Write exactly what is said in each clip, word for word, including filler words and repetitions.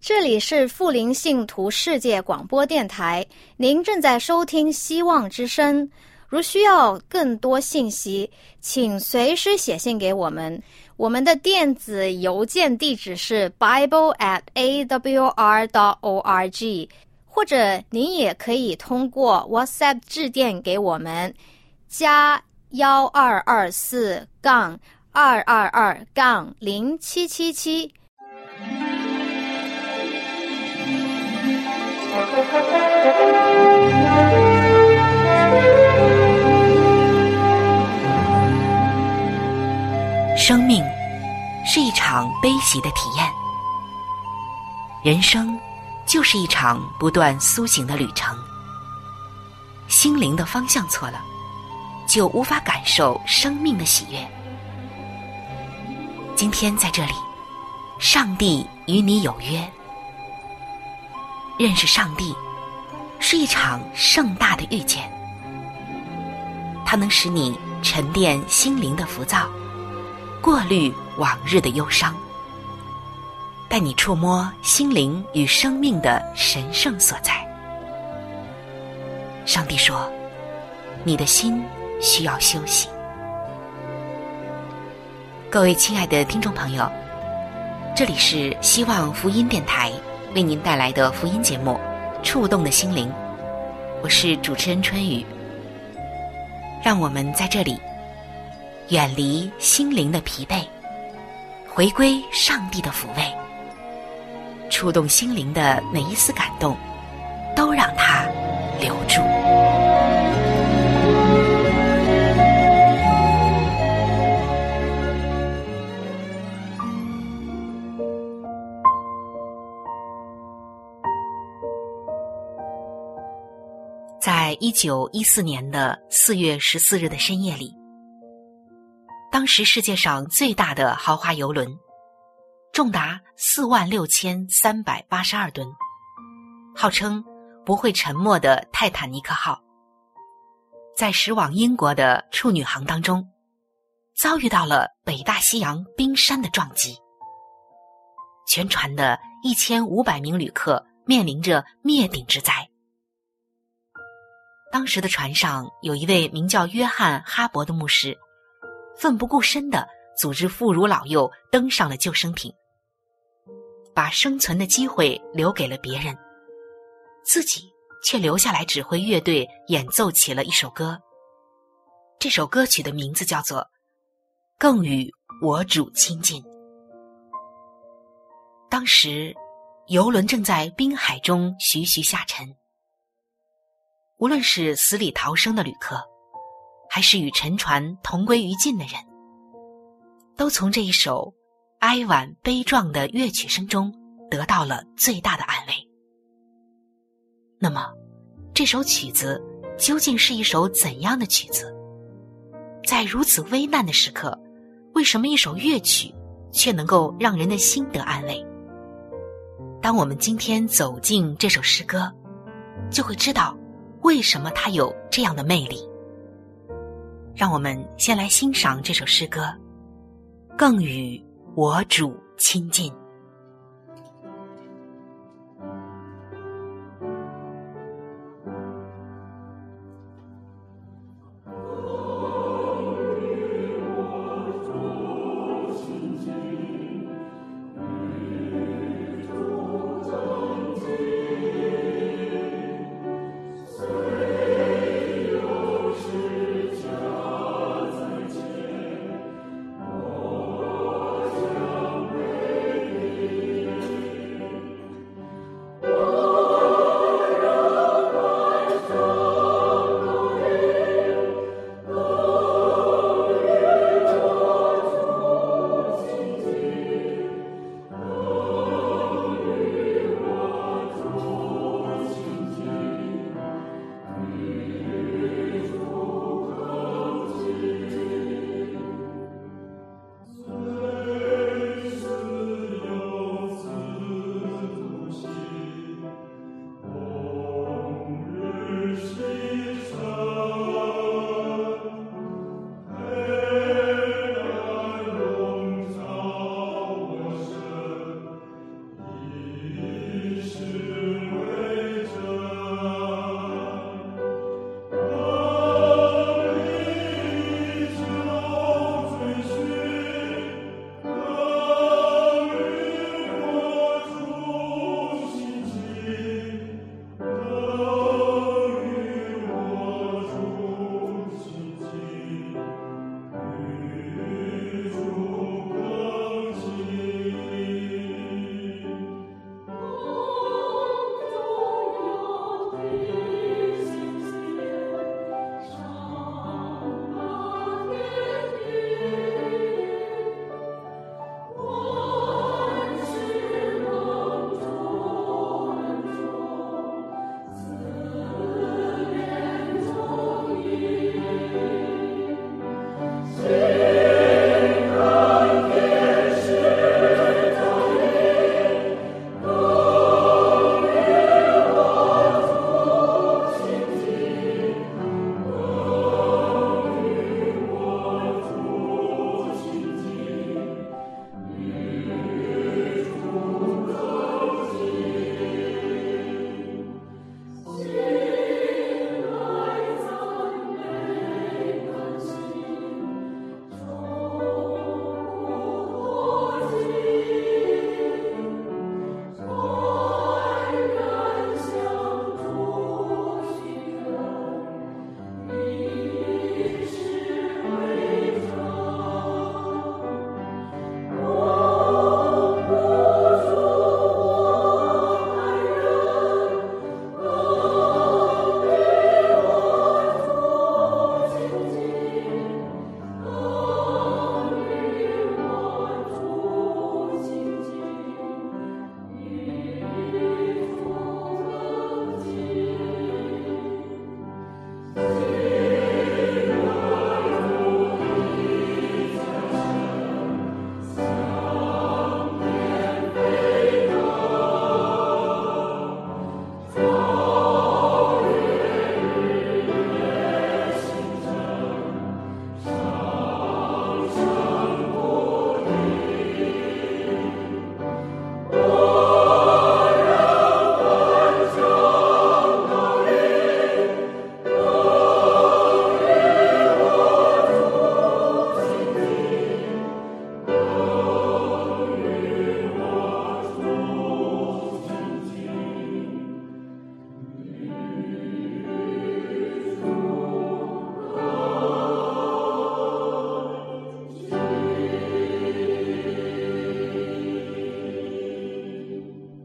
这里是富林信徒世界广播电台，您正在收听希望之声。如需要更多信息，请随时写信给我们。我们的电子邮件地址是 bible at a w r dot org， 或者您也可以通过 WhatsApp 致电给我们，加幺二二四杠二二二杠零七七七。 生命是一场悲喜的体验，人生就是一场不断苏醒的旅程。心灵的方向错了，就无法感受生命的喜悦。今天在这里，上帝与你有约。认识上帝是一场盛大的遇见，它能使你沉淀心灵的浮躁，过滤往日的忧伤，带你触摸心灵与生命的神圣所在。上帝说，你的心需要休息。各位亲爱的听众朋友，这里是希望福音电台为您带来的福音节目《触动的心灵》，我是主持人春雨。让我们在这里远离心灵的疲惫，回归上帝的抚慰，触动心灵的每一丝感动，都让它留住。在一九一四年的四月十四日的深夜里，当时世界上最大的豪华邮轮，重达四万六千三百八十二吨，号称不会沉没的泰坦尼克号，在驶往英国的处女航当中，遭遇到了北大西洋冰山的撞击，全船的一千五百名旅客面临着灭顶之灾。当时的船上有一位名叫约翰·哈伯的牧师，奋不顾身地组织妇孺老幼登上了救生艇，把生存的机会留给了别人，自己却留下来指挥乐队演奏起了一首歌。这首歌曲的名字叫做《更与我主亲近》。当时游轮正在滨海中徐徐下沉，无论是死里逃生的旅客，还是与沉船同归于尽的人，都从这一首哀婉悲壮的乐曲声中得到了最大的安慰。那么这首曲子究竟是一首怎样的曲子？在如此危难的时刻，为什么一首乐曲却能够让人的心得安慰？当我们今天走进这首诗歌，就会知道为什么它有这样的魅力。让我们先来欣赏这首诗歌，更与我主亲近。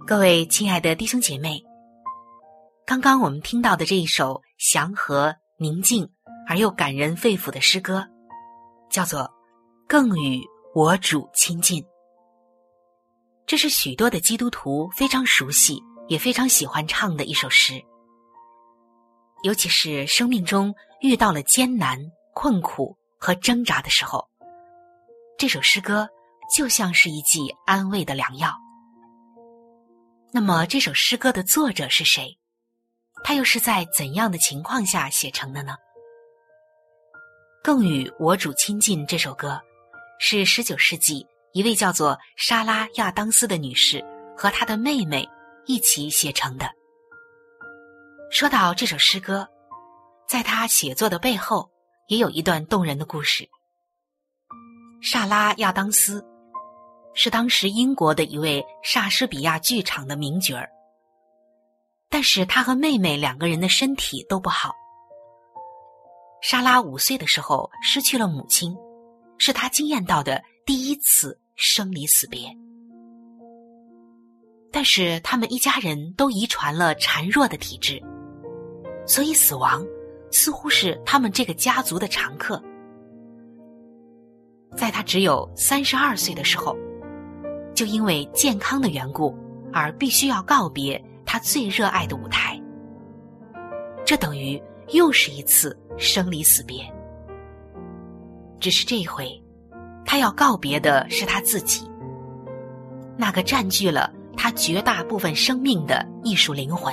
各位亲爱的弟兄姐妹，刚刚我们听到的这一首祥和、宁静而又感人肺腑的诗歌，叫做《更与我主亲近》。这是许多的基督徒非常熟悉也非常喜欢唱的一首诗。尤其是生命中遇到了艰难、困苦和挣扎的时候，这首诗歌就像是一剂安慰的良药。那么这首诗歌的作者是谁？他又是在怎样的情况下写成的呢？更与我主亲近这首歌是十九世纪一位叫做莎拉·亚当斯的女士和她的妹妹一起写成的。说到这首诗歌，在她写作的背后也有一段动人的故事。莎拉·亚当斯是当时英国的一位莎士比亚剧场的名角儿，但是她和妹妹两个人的身体都不好。莎拉五岁的时候失去了母亲，是她经验到的第一次生离死别。但是他们一家人都遗传了孱弱的体质，所以死亡似乎是他们这个家族的常客。在他只有三十二岁的时候，就因为健康的缘故而必须要告别他最热爱的舞台。这等于又是一次生离死别。只是这一回，他要告别的是他自己，那个占据了他绝大部分生命的艺术灵魂。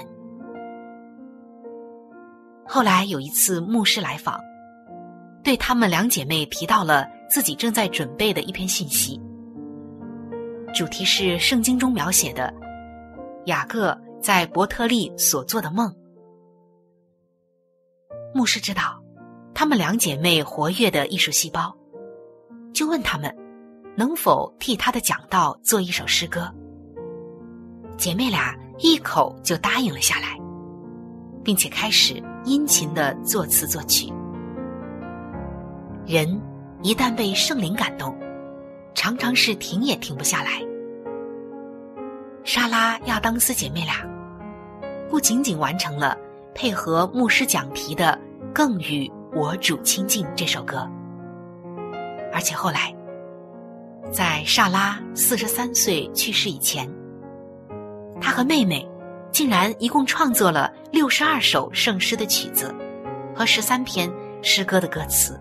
后来有一次牧师来访，对他们两姐妹提到了自己正在准备的一篇信息，主题是圣经中描写的雅各在伯特利所做的梦。牧师知道她们两姐妹活跃的艺术细胞，就问她们能否替她的讲道做一首诗歌。姐妹俩一口就答应了下来，并且开始殷勤地作词作曲。人一旦被圣灵感动，常常是停也停不下来。莎拉·亚当斯姐妹俩不仅仅完成了配合牧师讲题的《更与我主亲近》这首歌，而且后来在莎拉四十三岁去世以前，她和妹妹竟然一共创作了六十二首圣诗的曲子和十三篇诗歌的歌词。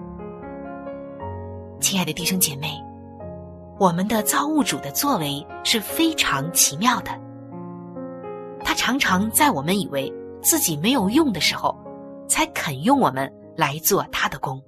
亲爱的弟兄姐妹，我们的造物主的作为是非常奇妙的。他常常在我们以为自己没有用的时候，才肯用我们来做他的工。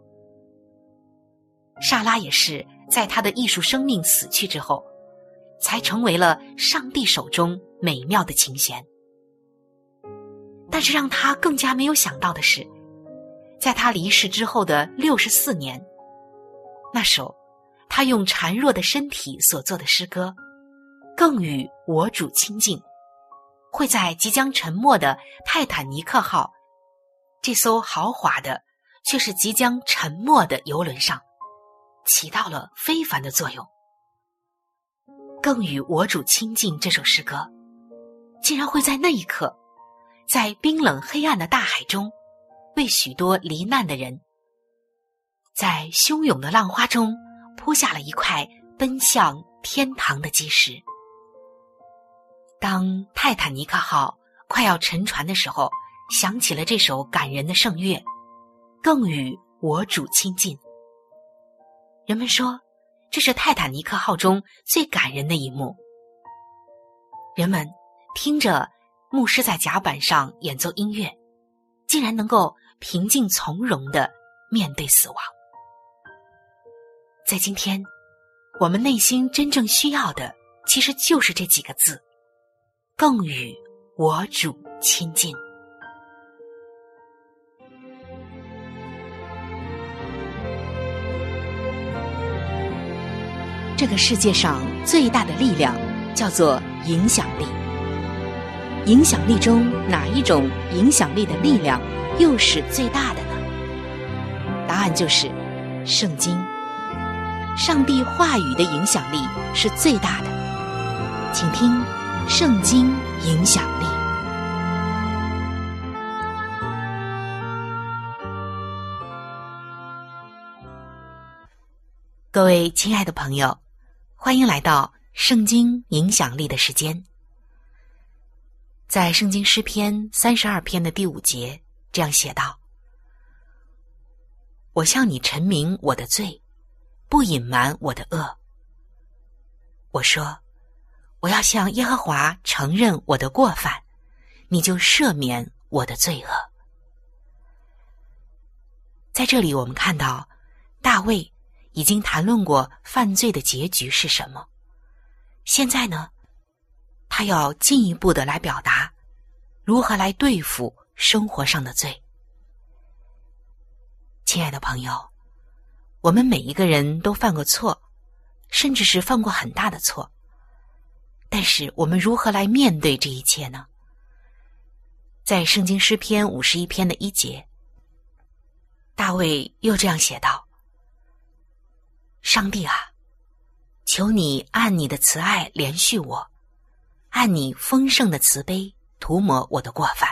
莎拉也是在他的艺术生命死去之后，才成为了上帝手中美妙的琴弦。但是让他更加没有想到的是，在他离世之后的六十四年，那首他用孱弱的身体所做的诗歌《更与我主亲近》，会在即将沉没的泰坦尼克号这艘豪华的却是即将沉没的游轮上起到了非凡的作用。更与我主亲近这首诗歌竟然会在那一刻，在冰冷黑暗的大海中，为许多罹难的人，在汹涌的浪花中铺下了一块奔向天堂的基石。当泰坦尼克号快要沉船的时候，响起了这首感人的圣乐《更与我主亲近》。人们说这是泰坦尼克号中最感人的一幕。人们听着牧师在甲板上演奏音乐，竟然能够平静从容地面对死亡。在今天，我们内心真正需要的其实就是这几个字：更与我主亲近。这个世界上最大的力量叫做影响力。影响力中哪一种影响力的力量又是最大的呢？答案就是圣经。上帝话语的影响力是最大的。请听圣经影响力。各位亲爱的朋友，欢迎来到圣经影响力的时间。在圣经诗篇三十二篇的第五节这样写道：我向你陈明我的罪，不隐瞒我的恶。我说，我要向耶和华承认我的过犯，你就赦免我的罪恶。在这里我们看到大卫已经谈论过犯罪的结局是什么，现在呢，他要进一步的来表达如何来对付生活上的罪。亲爱的朋友，我们每一个人都犯过错，甚至是犯过很大的错，但是我们如何来面对这一切呢？在圣经诗篇五十一篇的一节，大卫又这样写道：上帝啊，求你按你的慈爱怜恤我，按你丰盛的慈悲涂抹我的过犯。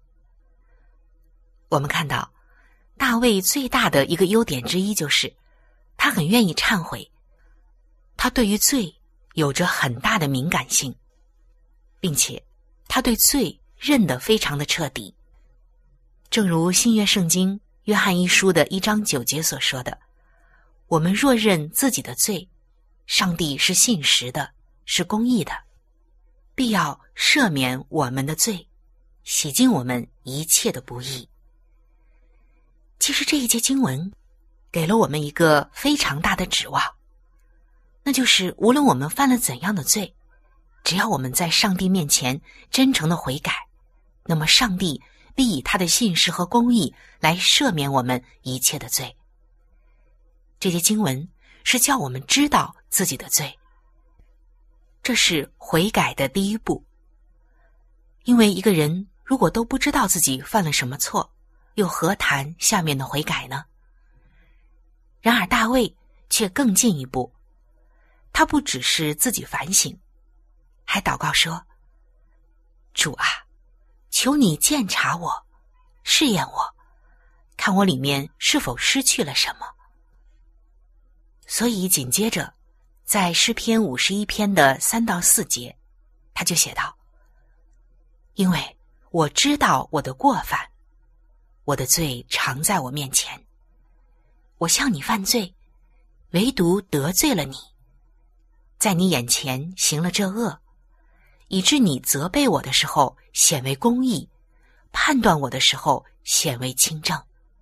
我们看到大卫最大的一个优点之一就是他很愿意忏悔，他对于罪有着很大的敏感性，并且他对罪认得非常的彻底。正如新约圣经约翰一书的一章九节所说的，我们若认自己的罪，上帝是信实的，是公义的，必要赦免我们的罪，洗净我们一切的不义。其实这一节经文给了我们一个非常大的指望，那就是无论我们犯了怎样的罪，只要我们在上帝面前真诚的悔改，那么上帝必以他的信实和公义来赦免我们一切的罪。这些经文是叫我们知道自己的罪，这是悔改的第一步。因为一个人如果都不知道自己犯了什么错，又何谈下面的悔改呢？然而大卫却更进一步，他不只是自己反省，还祷告说：主啊，求你鉴察我，试验我，看我里面是否失去了什么。所以紧接着在诗篇五十一篇的三到四节，他就写道：因为我知道我的过犯，我的罪常在我面前，我向你犯罪，唯独得罪了你，在你眼前行了这恶，以致你责备我的时候显为公义，判断我的时候显为清正。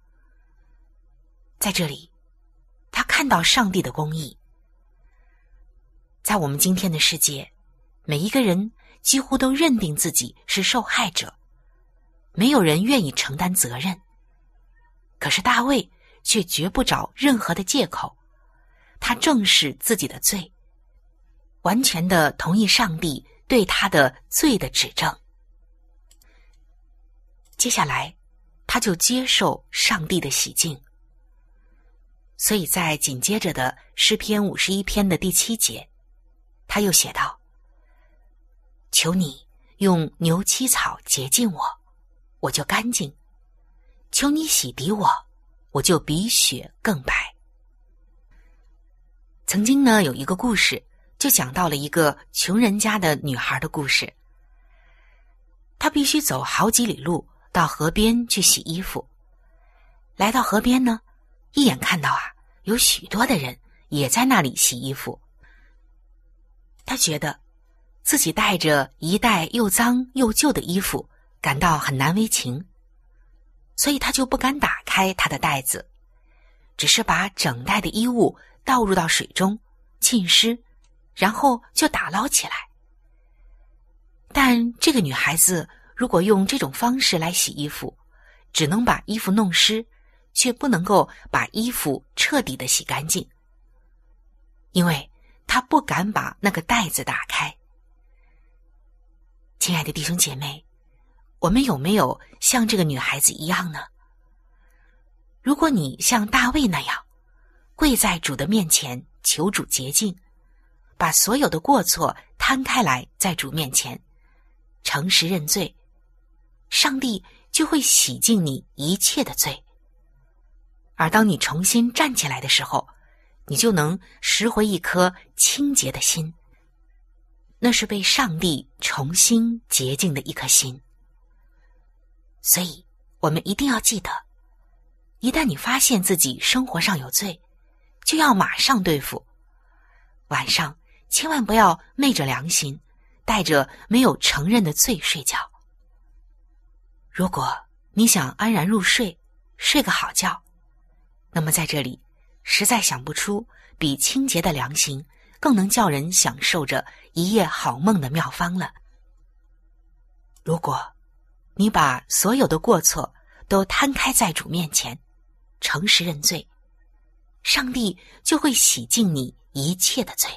在这里他看到上帝的公义。在我们今天的世界，每一个人几乎都认定自己是受害者，没有人愿意承担责任。可是大卫却绝不找任何的借口，他正视自己的罪，完全的同意上帝对他的罪的指正。接下来他就接受上帝的洗净。所以在紧接着的诗篇五十一篇的第七节，他又写道：求你用牛膝草洁净我，我就干净；求你洗涤我，我就比雪更白。曾经呢，有一个故事就讲到了一个穷人家的女孩的故事。她必须走好几里路到河边去洗衣服。来到河边呢，一眼看到啊，有许多的人也在那里洗衣服。他觉得自己带着一袋又脏又旧的衣服，感到很难为情，所以他就不敢打开他的袋子，只是把整袋的衣物倒入到水中浸湿，然后就打捞起来。但这个女孩子如果用这种方式来洗衣服，只能把衣服弄湿，却不能够把衣服彻底的洗干净，因为她不敢把那个袋子打开。亲爱的弟兄姐妹，我们有没有像这个女孩子一样呢？如果你像大卫那样跪在主的面前求主洁净，把所有的过错摊开来在主面前，诚实认罪，上帝就会洗净你一切的罪。而当你重新站起来的时候，你就能拾回一颗清洁的心，那是被上帝重新洁净的一颗心。所以我们一定要记得，一旦你发现自己生活上有罪，就要马上对付。晚上千万不要昧着良心，带着没有承认的罪睡觉。如果你想安然入睡，睡个好觉，那么在这里实在想不出比清洁的良心更能叫人享受着一夜好梦的妙方了。如果你把所有的过错都摊开在主面前，诚实认罪，上帝就会洗净你一切的罪。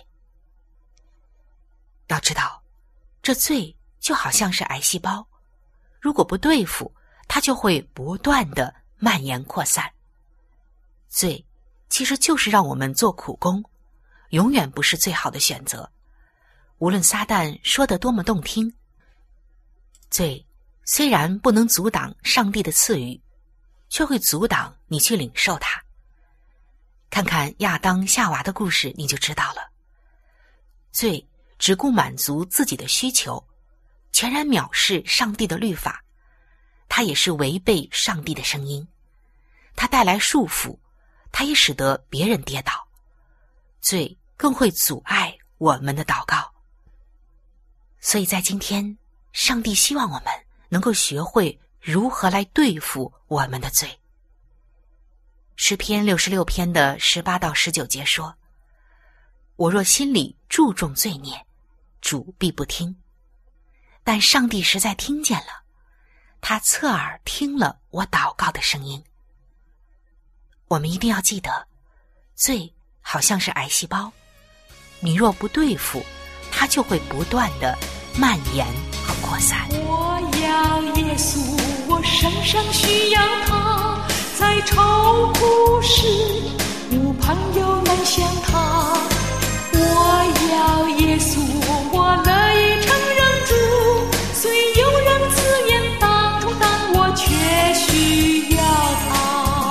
要知道，这罪就好像是癌细胞，如果不对付，它就会不断地蔓延扩散。罪其实就是让我们做苦工，永远不是最好的选择。无论撒旦说得多么动听，罪虽然不能阻挡上帝的赐予，却会阻挡你去领受它。看看亚当夏娃的故事，你就知道了。罪只顾满足自己的需求，全然藐视上帝的律法，它也是违背上帝的声音，它带来束缚，它也使得别人跌倒。罪更会阻碍我们的祷告。所以在今天，上帝希望我们能够学会如何来对付我们的罪。诗篇六十六篇的十八到十九节说，我若心里注重罪孽，主必不听。但上帝实在听见了，他侧耳听了我祷告的声音。我们一定要记得，罪好像是癌细胞，你若不对付，它就会不断地蔓延和扩散。 我要耶稣，我深深需要他，在愁苦时无朋友能像他。我要耶稣，我乐意承认主，虽有人自言当主，但我却需要他。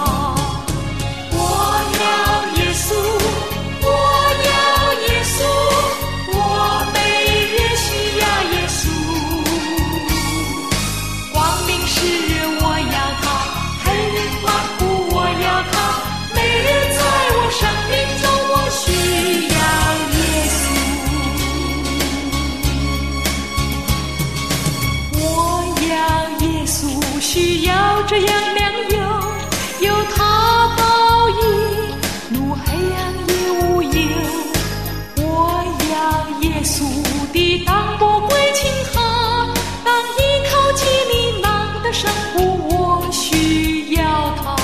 需要这样良友，有他导引，路黑暗也无忧。我要耶稣的当魔鬼轻他，当依靠基利囊的生活，我需要他。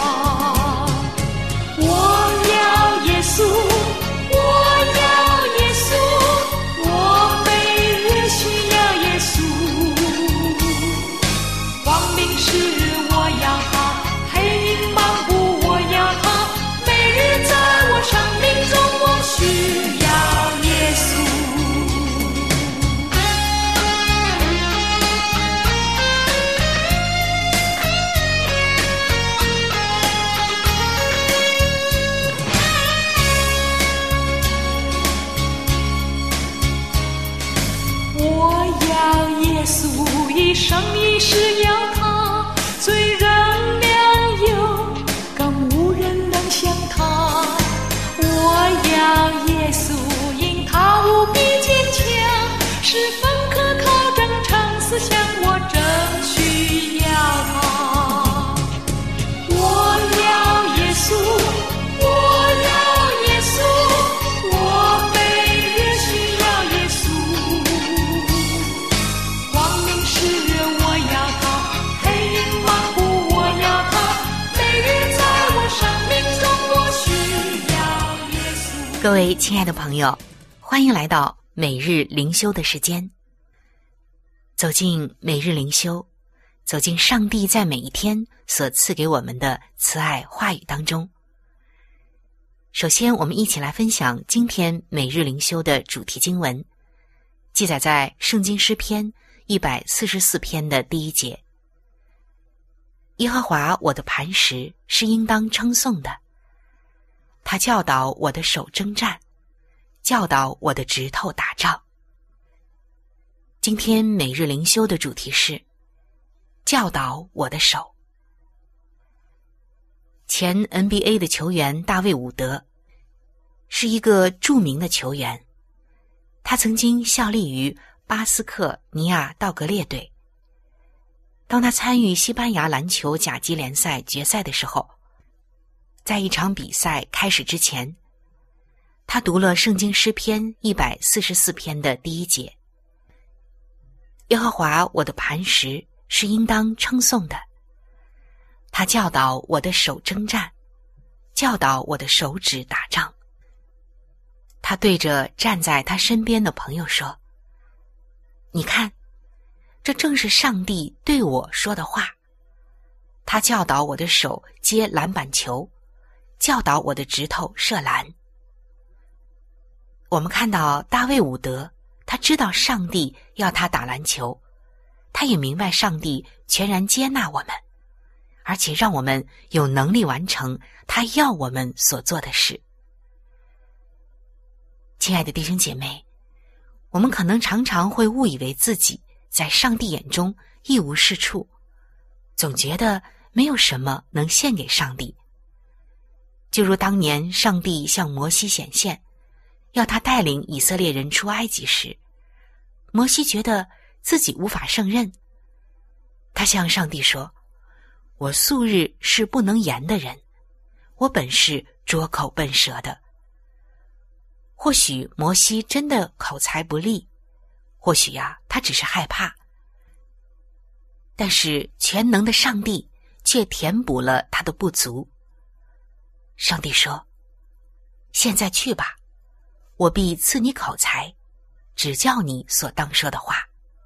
我要耶稣，我要耶稣，我每日需要耶稣。光明是我要他，黑影漫步我要他，每日在我生命中我需要耶稣。我要耶稣，一生一世要他，虽然良友，更无人能像他。我要耶稣，因他无比坚强，十分可靠正常思想，我正需要他。我要耶稣，我要耶稣，我每日需要耶稣。光明是我要他，黑影漫步我要他，每日在我生命中我需要耶稣。 各位亲爱的朋友，欢迎来到每日灵修的时间。走进每日灵修，走进上帝在每一天所赐给我们的慈爱话语当中。首先，我们一起来分享今天每日灵修的主题经文， 记载在圣经诗篇一百四十四篇的第一节。耶和华我的磐石是应当称颂的，他教导我的手征战，教导我的指头打仗。今天每日灵修的主题是教导我的手。前 N B A 的球员大卫伍德是一个著名的球员，他曾经效力于巴斯克尼亚道格列队。当他参与西班牙篮球甲级联赛决赛的时候，在一场比赛开始之前，他读了圣经诗篇一百四十四篇的第一节。耶和华我的磐石是应当称颂的，他教导我的手征战，教导我的手指打仗。他对着站在他身边的朋友说，你看，这正是上帝对我说的话。他教导我的手接篮板球，教导我的指头射篮。我们看到大卫伍德，他知道上帝要他打篮球，他也明白上帝全然接纳我们，而且让我们有能力完成他要我们所做的事。亲爱的弟兄姐妹，我们可能常常会误以为自己在上帝眼中一无是处，总觉得没有什么能献给上帝。就如当年上帝向摩西显现，要他带领以色列人出埃及时，摩西觉得自己无法胜任。他向上帝说，我素日是不能言的人，我本是拙口笨舌的。或许摩西真的口才不利，或许呀、啊，他只是害怕。但是全能的上帝却填补了他的不足。上帝说，现在去吧，我必赐你口才，指教你所当说的话。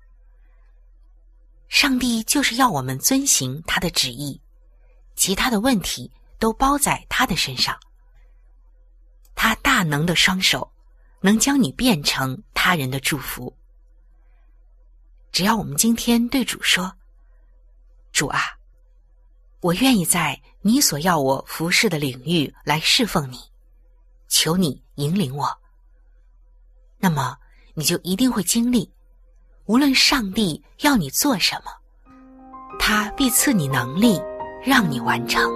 上帝就是要我们遵行他的旨意，其他的问题都包在他的身上。他大能的双手能将你变成他人的祝福。只要我们今天对主说，主啊，我愿意在你所要我服侍的领域来侍奉你，求你引领我，那么你就一定会经历，无论上帝要你做什么，他必赐你能力让你完成。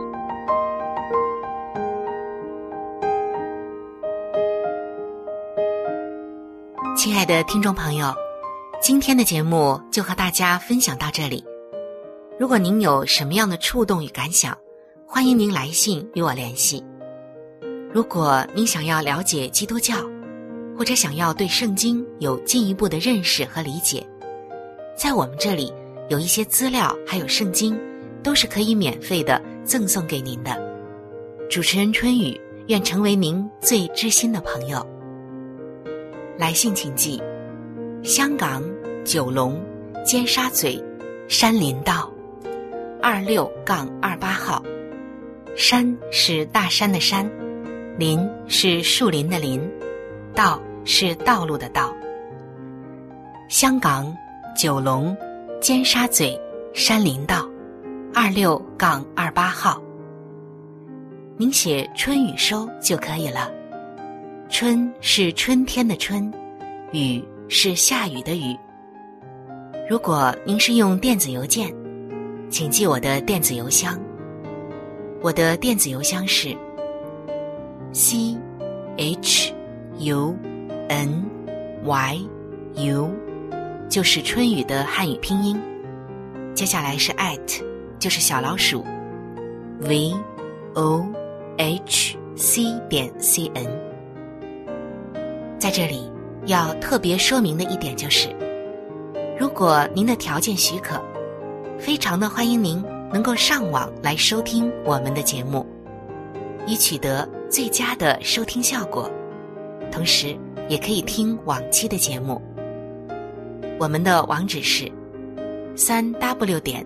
亲爱的听众朋友，今天的节目就和大家分享到这里。如果您有什么样的触动与感想，欢迎您来信与我联系。如果您想要了解基督教，或者想要对圣经有进一步的认识和理解，在我们这里有一些资料还有圣经都是可以免费的赠送给您的。主持人春雨愿成为您最知心的朋友。来信请寄香港九龙尖沙咀山林道二六杠二八号，山是大山的山，林是树林的林，道是道路的道。香港九龙尖沙咀山林道二六杠二八号。您写春雨收就可以了。春是春天的春，雨是下雨的雨。如果您是用电子邮件，请记我的电子邮箱。我的电子邮箱是 c h u n y u， 就是春雨的汉语拼音，接下来是 at， 就是小老鼠 v o h c 点 c n。在这里要特别说明的一点就是，如果您的条件许可，非常的欢迎您能够上网来收听我们的节目，以取得最佳的收听效果，同时也可以听往期的节目。我们的网址是 三 w 点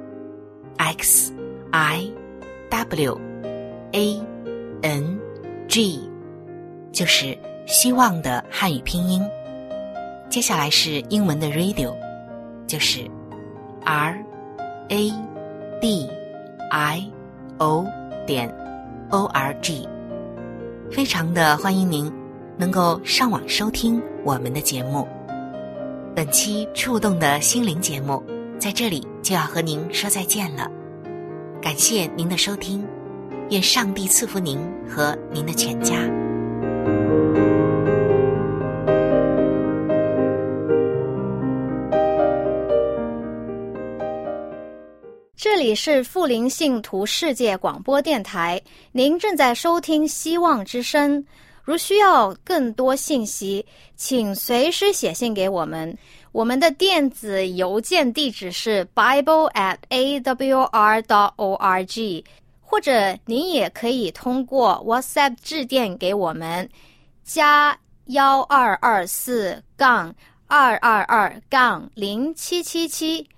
x i w a n g， 就是希望的汉语拼音接下来是英文的 radio， 就是 R A D I O 点 O R G。 非常的欢迎您能够上网收听我们的节目。本期触动的心灵节目在这里就要和您说再见了，感谢您的收听，愿上帝赐福您和您的全家。 这里是富林信徒世界广播电台，您正在收听希望之声。如需要更多信息，请随时写信给我们。我们的电子邮件地址是 bible at a w r dot org， 或者您也可以通过 WhatsApp 致电给我们，加幺二二四杠二二二杠零七七七。